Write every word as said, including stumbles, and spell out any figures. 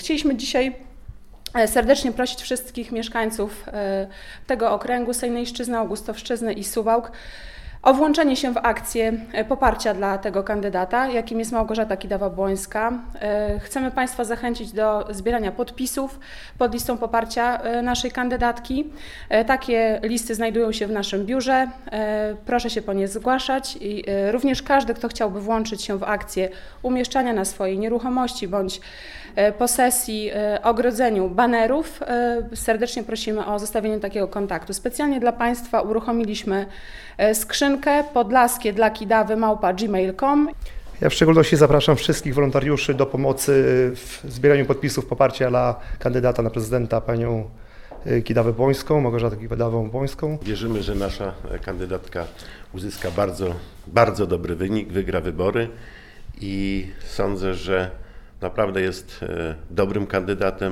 Chcieliśmy dzisiaj serdecznie prosić wszystkich mieszkańców tego okręgu, Sejnyjszczyzny, Augustowszczyzny i Suwałk o włączenie się w akcję poparcia dla tego kandydata, jakim jest Małgorzata Kidawa-Błońska. Chcemy Państwa zachęcić do zbierania podpisów pod listą poparcia naszej kandydatki. Takie listy znajdują się w naszym biurze. Proszę się po nie zgłaszać i również każdy, kto chciałby włączyć się w akcję umieszczania na swojej nieruchomości bądź posesji, ogrodzeniu banerów, serdecznie prosimy o zostawienie takiego kontaktu. Specjalnie dla Państwa uruchomiliśmy skrzynkę podlaskie dla kidawy małpa gmail kropka com. Ja w szczególności zapraszam wszystkich wolontariuszy do pomocy w zbieraniu podpisów poparcia dla kandydata na prezydenta, panią Kidawę-Błońską, Małgorzatę Kidawę-Błońską. Wierzymy, że nasza kandydatka uzyska bardzo, bardzo dobry wynik, wygra wybory i sądzę, że naprawdę jest dobrym kandydatem.